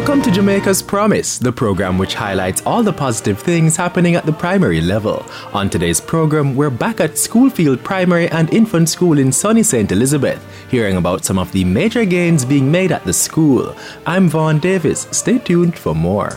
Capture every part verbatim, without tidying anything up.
Welcome to Jamaica's Promise, the program which highlights all the positive things happening at the primary level. On today's program, we're back at Schoolfield Primary and Infant School in sunny Saint Elizabeth, hearing about some of the major gains being made at the school. I'm Vaughn Davis. Stay tuned for more.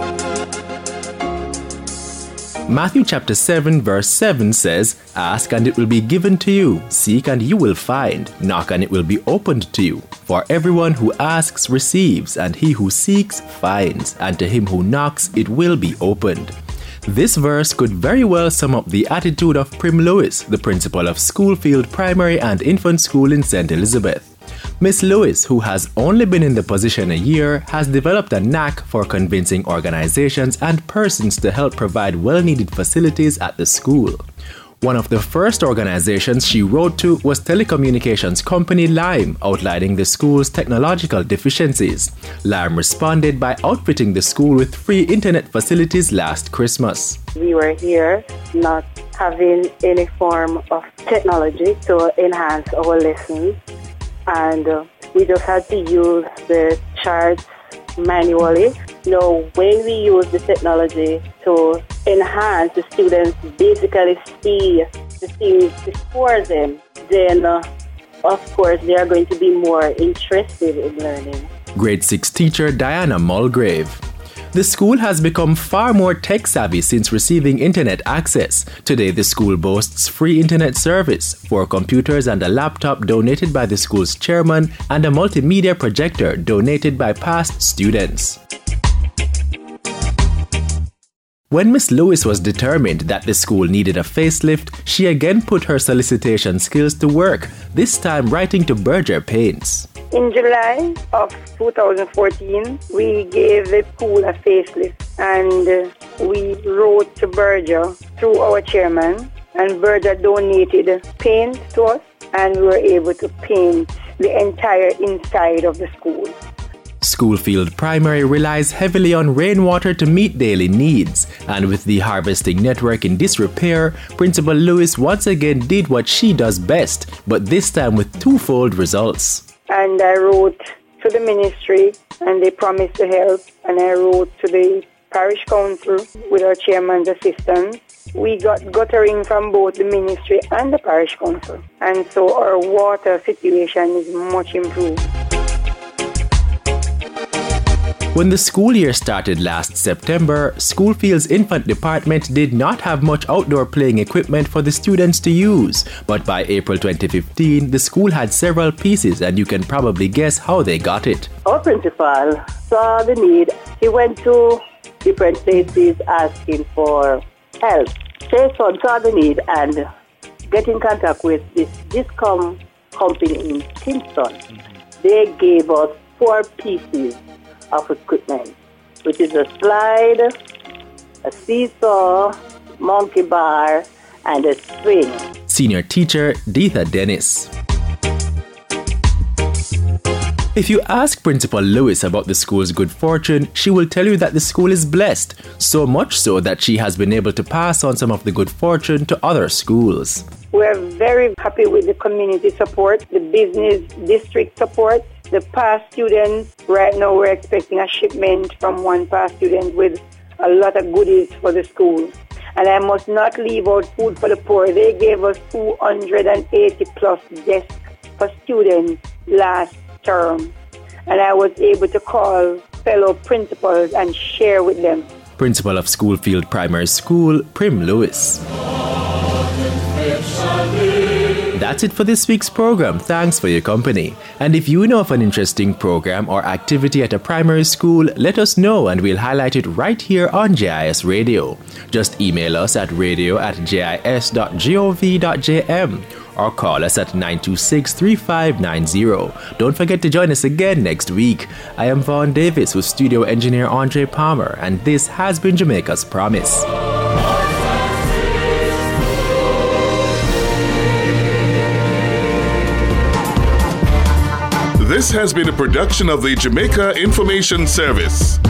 Matthew chapter seven verse seven says, "Ask and it will be given to you, seek and you will find, knock and it will be opened to you. For everyone who asks receives, and he who seeks finds, and to him who knocks it will be opened." This verse could very well sum up the attitude of Prim Lewis, the principal of Schoolfield Primary and Infant School in Saint Elizabeth. Miss Lewis, who has only been in the position a year, has developed a knack for convincing organizations and persons to help provide well-needed facilities at the school. One of the first organizations she wrote to was telecommunications company Lime, outlining the school's technological deficiencies. Lime responded by outfitting the school with free internet facilities last Christmas. We were here not having any form of technology to enhance our lessons, and uh, we just had to use the charts manually. Now, when we use the technology to enhance the students, basically see the things before them, then uh, of course they are going to be more interested in learning. Grade six teacher Diana Mulgrave. The school has become far more tech-savvy since receiving internet access. Today, the school boasts free internet service, four computers and a laptop donated by the school's chairman, and a multimedia projector donated by past students. When Miss Lewis was determined that the school needed a facelift, she again put her solicitation skills to work, this time writing to Berger Paints. In July of two thousand fourteen, we gave the school a facelift, and uh, we wrote to Berger through our chairman, and Berger donated paint to us, and we were able to paint the entire inside of the school. Schoolfield Primary relies heavily on rainwater to meet daily needs, and with the harvesting network in disrepair, Principal Lewis once again did what she does best, but this time with twofold results. And I wrote to the ministry, and they promised to help, and I wrote to the parish council with our chairman's assistance. We got guttering from both the ministry and the parish council, and so our water situation is much improved. When the school year started last September, Schoolfield's infant department did not have much outdoor playing equipment for the students to use. But by April twenty fifteen, the school had several pieces, and you can probably guess how they got it. Our principal saw the need. He went to different places asking for help. His son saw the need and get in contact with this Discom company in Kingston. They gave us four pieces of equipment, which is a slide, a seesaw, monkey bar, and a swing. Senior teacher Deetha Dennis. If you ask Principal Lewis about the school's good fortune, she will tell you that the school is blessed, so much so that she has been able to pass on some of the good fortune to other schools. We're very happy with the community support, the business district support, the past students. Right now we're expecting a shipment from one past student with a lot of goodies for the school. And I must not leave out food for the poor. They gave us two hundred eighty plus desks for students last term. And I was able to call fellow principals and share with them. Principal of Schoolfield Primary School, Prim Lewis. That's it for this week's program. Thanks for your company. And if you know of an interesting program or activity at a primary school, let us know and we'll highlight it right here on J I S Radio. Just email us at radio at jis dot gov dot jm or call us at nine two six, three five nine zero. Don't forget to join us again next week. I am Vaughn Davis with studio engineer Andre Palmer, and this has been Jamaica's Promise. This has been a production of the Jamaica Information Service.